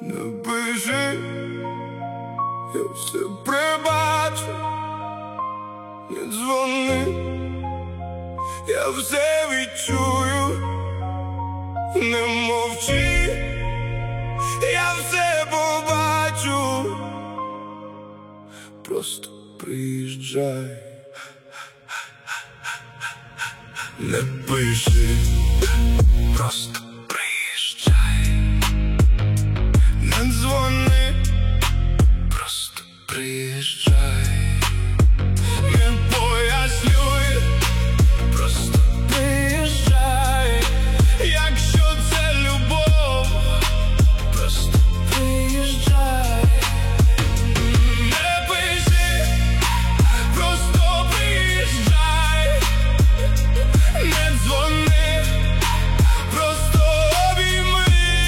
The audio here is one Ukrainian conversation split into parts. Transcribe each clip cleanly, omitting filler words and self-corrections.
Не пиши, я все прибачу. Не дзвони, я все відчую. Не мовчи, я все побачу. Просто приїжджай. Не пиши, просто приїжджай. Не дзвони, просто приїжджай. Не пояснюй, просто приїжджай. Якщо це любов, просто приїжджай. Не пиши, просто приїжджай. Не дзвони, просто обійми.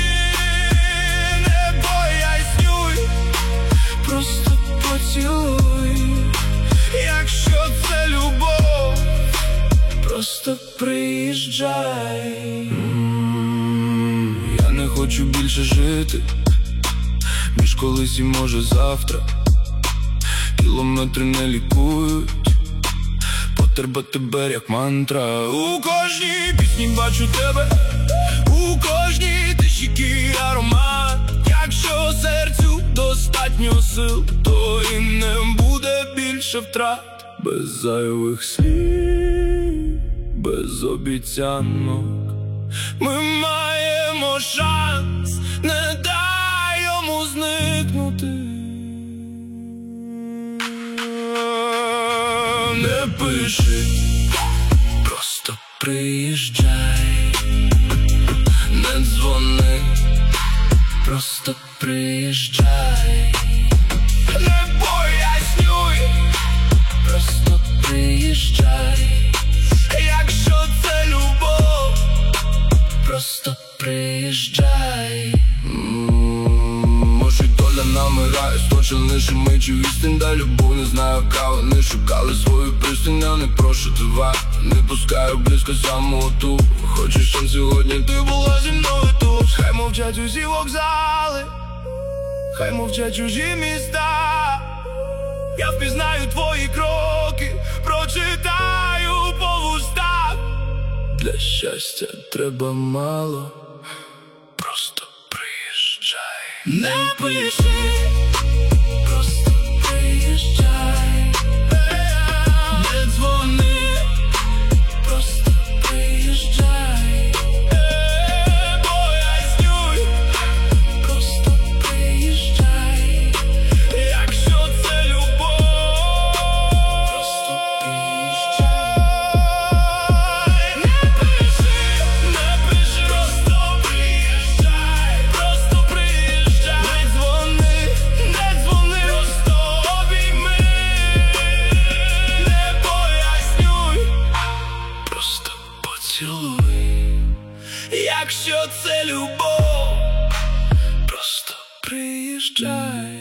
Не пояснюй, просто поцілуй. Якщо це любов, просто приїжджай. Я не хочу більше жити між колись і може завтра. Кілометри не лікують, потреба тебе як мантра. У кожній пісні бачу тебе, у кожній тиші аромат. Якщо серцю достатньо сил, то і не буде більше втрат. Без зайвих слів, без обіцянок ми маємо шанс, не дай йому зникнути. Не пиши, просто приїжджай. Не дзвони, просто приїжджай. Не пояснюй, просто приїжджай. Якщо це любов, просто приїжджай. Може доля намирає, сточений шумичу істин, да любов не знаю кого. Не шукали свою пристань, я не прошу тебе. Не пускаю близько самоту. Хочеш, щоб сьогодні ти була зі мною тут. Хай мовчать усі вокзали, хай мовчать чужі міста. Я впізнаю твої кроки, прочитаю по вустах. Для щастя треба мало, просто приїжджай. Не пиши, просто приїжджай. Не дзвони, просто приїжджай. Пояснюй, просто приїжджай. Якщо це любов, просто приїжджай. Не пиши, просто приїжджай. Просто приїжджай. Не дзвони, просто обійми. Не пояснюй, просто поцілуй. Якщо це любов, просто приїжджай.